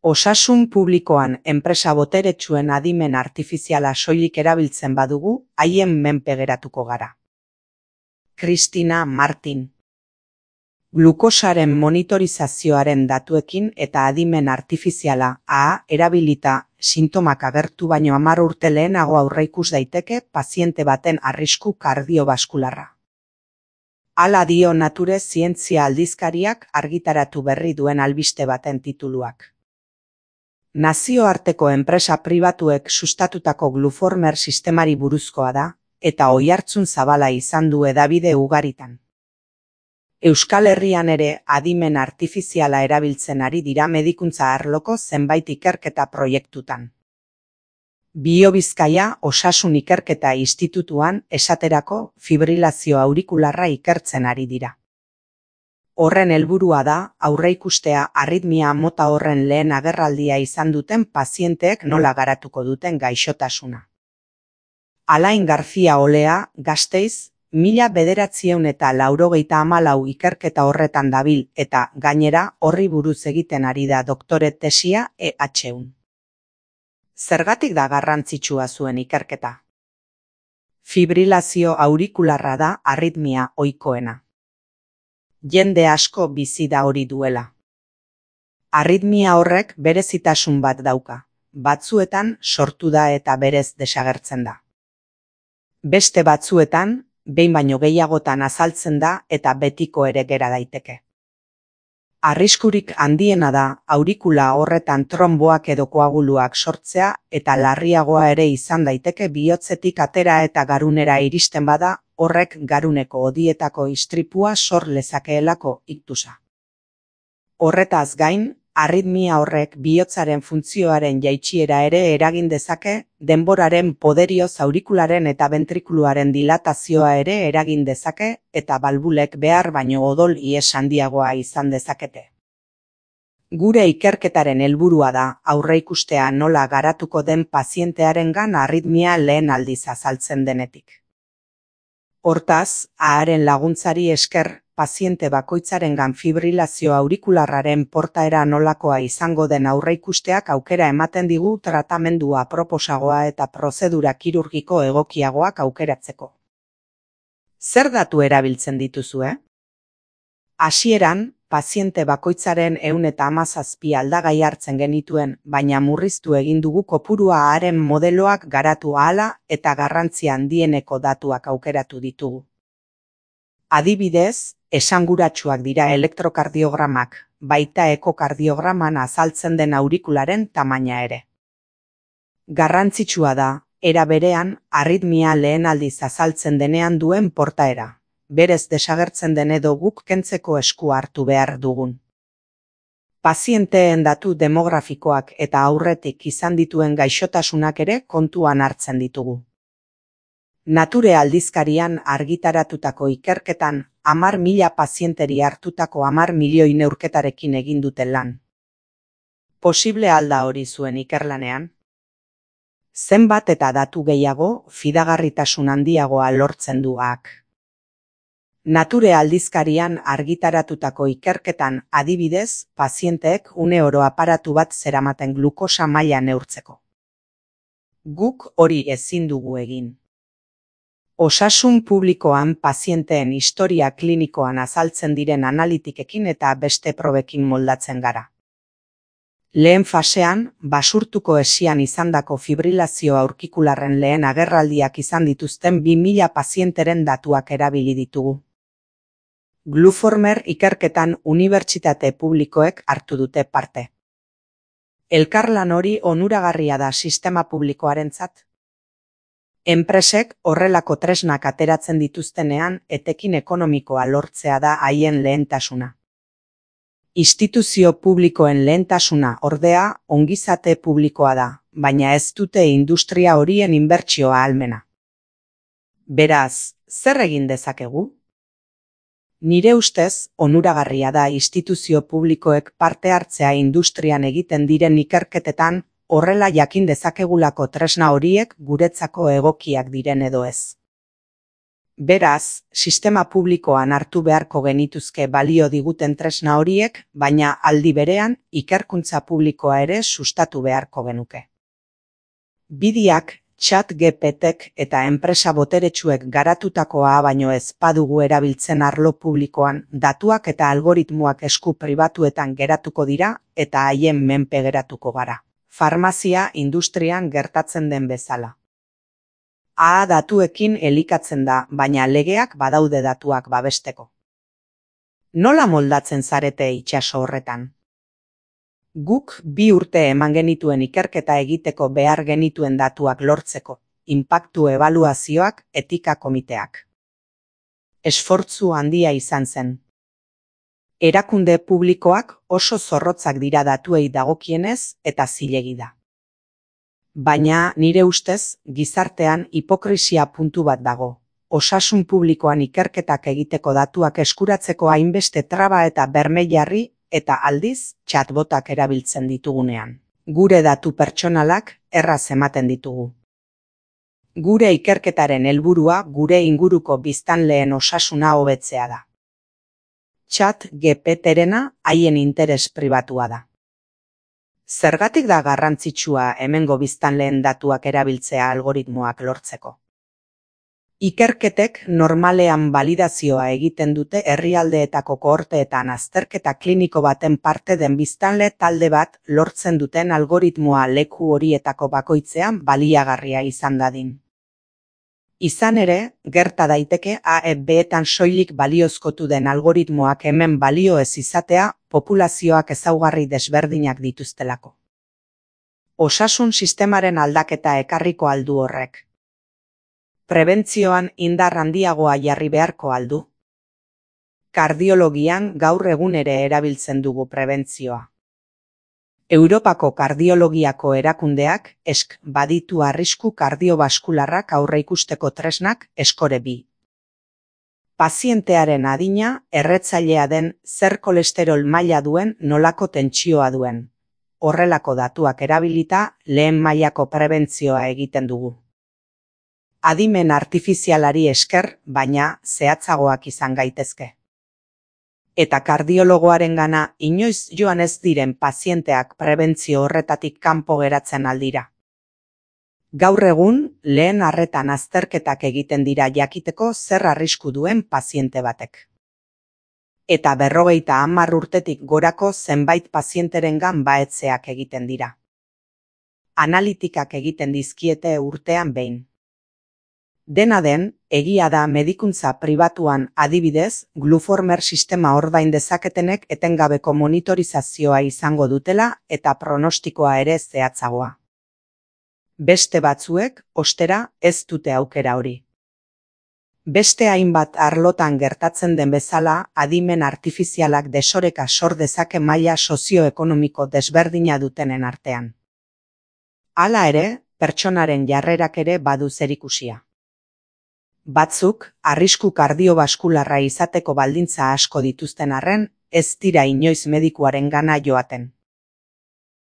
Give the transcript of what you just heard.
Osasun publikoan enpresa boteretsuen adimen artifiziala soilik erabiltzen badugu, haien menpe geratuko gara. Cristina Martin. Glukosaren monitorizazioaren datuekin eta adimen artifiziala erabilita sintomak agertu baino 10 urte lehenago aurreikus daiteke paziente baten arrisku kardiobaskularra. Hala dio Nature zientzia aldizkariak argitaratu berri duen albiste baten tituluak. Nazioarteko enpresa pribatuek sustatutako Gluformer sistemari buruzkoa da, eta oihartzun zabala izan du hedabide ugaritan. Euskal Herrian ere adimen artifiziala erabiltzen ari dira medikuntza arloko zenbait ikerketa proiektutan. BioBizkaia Osasun Ikerketa Institutuan esaterako fibrilazio aurikularra ikertzen ari dira. Horren helburua da aurreikustea arritmia mota horren lehen agerraldia izan duten pazienteek nola garatuko duten gaixotasuna. Alain García Olea, Gasteiz, 1994 ikerketa horretan dabil eta gainera horri buruz egiten ari da doktore tesia EHUn. Zergatik da garrantzitsua zuen ikerketa? Fibrilazio aurikularra da arritmia ohikoena. Jende asko bizi da hori duela. Arritmia horrek berezitasun bat dauka, batzuetan sortu da eta berez desagertzen da. Beste batzuetan, behin baino gehiagotan azaltzen da eta betiko ere gera daiteke. Arriskurik handiena da aurikula horretan tromboak edo koaguluak sortzea eta larriagoa ere izan daiteke bihotzetik atera eta garunera iristen bada horrek garuneko hodietako istripua sor lezakeelako iktusa. Horretaz gain, arritmia horrek bihotzaren funtzioaren jaitsiera ere eragin dezake, denboraren poderioz aurikularen eta ventrikuluaren dilatazioa ere eragin dezake eta balbulek behar baino odol ihes handiagoa izan dezakete. Gure ikerketaren helburua da aurreikustea nola garatuko den pazientearengan arritmia lehen aldiz azaltzen denetik. Hortaz, haren laguntzari esker, paziente bakoitzarengan fibrilazio aurikularraren portaera nolakoa izango den aurreikusteak aukera ematen digu tratamendu aproposagoa eta prozedura kirurgiko egokiagoak aukeratzeko. Zer datu erabiltzen dituzue? Hasieran, paziente bakoitzaren 117 aldagai hartzen genituen, baina murriztu egin dugu kopurua haren modeloak garatu ahala eta garrantzia handieneko datuak aukeratu ditugu. Adibidez, esanguratsuak dira elektrokardiogramak, baita ekokardiograman azaltzen den aurikularen tamaina ere. Garrantzitsua da, era berean, arritmia lehen aldiz azaltzen denean duen portaera, berez desagertzen den edo guk kentzeko esku hartu behar dugun. Pazienteen datu demografikoak eta aurretik izan dituen gaixotasunak ere kontuan hartzen ditugu. Nature aldizkarian argitaratutako ikerketan 10.000 pazienteri hartutako 10 milioi neurketarekin egin dute lan. Posible alda hori zuen ikerlanean? Zenbat eta datu gehiago, fidagarritasun handiagoa lortzen duak. Nature aldizkarian argitaratutako ikerketan adibidez, pazienteek une oro aparatu bat zeramaten glukosa maila neurtzeko. Guk hori ezin dugu egin. Osasun publikoan pazienteen historia klinikoan azaltzen diren analitikekin eta beste probekin moldatzen gara. Lehen fasean, basurtuko hesian izandako fibrilazio aurkikularren lehen agerraldiak izan dituzten 2000 pazienteren datuak erabili ditugu. Gluformer ikerketan unibertsitate publikoek hartu dute parte. Elkarlan hori onuragarria da sistema publikoarentzat. Enpresek horrelako tresnak ateratzen dituztenean etekin ekonomikoa lortzea da haien lehentasuna. Instituzio publikoen lehentasuna ordea ongizate publikoa da, baina ez dute industria horien inbertsioa ahalmena. Beraz, zer egin dezakegu? Nire ustez, onuragarria da instituzio publikoek parte hartzea industrian egiten diren ikerketetan, horrela jakin dezakegulako tresna horiek guretzako egokiak diren edo ez. Beraz, sistema publikoan hartu beharko genituzke balio diguten tresna horiek, baina aldi berean ikerkuntza publikoa ere sustatu beharko genuke. Bidiak, ChatGPTek eta enpresa boteretsuek garatutakoa baino ez badugu erabiltzen arlo publikoan, datuak eta algoritmoak esku pribatuetan geratuko dira eta haien menpe geratuko gara. Farmazia industrian gertatzen den bezala. Datuekin elikatzen da, baina legeak badaude datuak babesteko. Nola moldatzen zarete itsaso horretan? Guk 2 urte eman genituen ikerketa egiteko behar genituen datuak lortzeko, inpaktu ebaluazioak, etika komiteak. Esfortzu handia izan zen. Erakunde publikoak oso zorrotzak dira datuei dagokienez eta zilegi da. Baina, nire ustez, gizartean hipokrisia puntu bat dago. Osasun publikoan ikerketak egiteko datuak eskuratzeko hainbeste traba eta berme jarri eta aldiz chatbotak erabiltzen ditugunean. Gure datu pertsonalak erraz ematen ditugu. Gure ikerketaren helburua gure inguruko biztanleen osasuna hobetzea da. ChatGPTrena haien interes pribatua da. Zergatik da garrantzitsua hemengo biztanleen datuak erabiltzea algoritmoak lortzeko? Ikerketek normalean balidazioa egiten dute herrialdeetako kohorteetan azterketa kliniko baten parte den biztanle talde bat lortzen duten algoritmoa leku horietako bakoitzean baliagarria izan dadin. Izan ere, gerta daiteke A/B-etan soilik baliozkotu den algoritmoak hemen balio ez izatea populazioak ezaugarri desberdinak dituztelako. Osasun sistemaren aldaketa ekarriko aldu horrek. Prebentzioan indar handiagoa jarri beharko aldu. Kardiologian gaur egun ere erabiltzen dugu prebentzioa. Europako kardiologiako erakundeak baditu arrisku kardiobaskularrak aurreikusteko tresnak eskore 2. Pazientearen adina, erretzailea den, zer kolesterol maila duen, nolako tentsioa duen. Horrelako datuak erabilita lehen mailako prebentzioa egiten dugu. Adimen artifizialari esker, baina zehatzagoak izan gaitezke. Eta kardiologoarengana inoiz joan ez diren pazienteak prebentzio horretatik kanpo geratzen aldira. Gaur egun, lehen arretan azterketak egiten dira jakiteko zer arrisku duen paziente batek. Eta 50 urtetik gorako zenbait pazienterengan bahetzeak egiten dira. Analitikak egiten dizkiete urtean behin. Dena den, egia da medikuntza pribatuan adibidez, Gluformer sistema ordain dezaketenek etengabeko monitorizazioa izango dutela eta pronostikoa ere zehatzagoa. Beste batzuek, ostera, ez dute aukera hori. Beste hainbat arlotan gertatzen den bezala, adimen artifizialak desoreka sor dezake maila sozioekonomiko desberdina dutenen artean. Hala ere, pertsonaren jarrerak ere badu zerikusia. Batzuk, arrisku kardiobaskularra izateko baldintza asko dituzten arren, ez dira inoiz medikuarengana joaten.